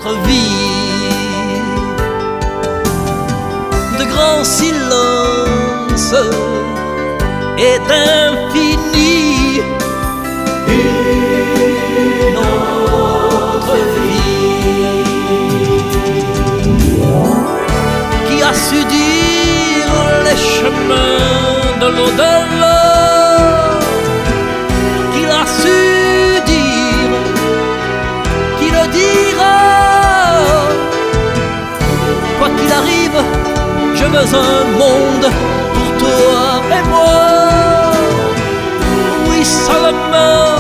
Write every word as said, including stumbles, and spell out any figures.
notre vie. De grands silences est infini. Une autre vie qui a su dire les chemins de l'au-delà, qu'il a su dire, qui le dira. Quoi qu'il arrive, je veux un monde pour toi et moi. Oui, seulement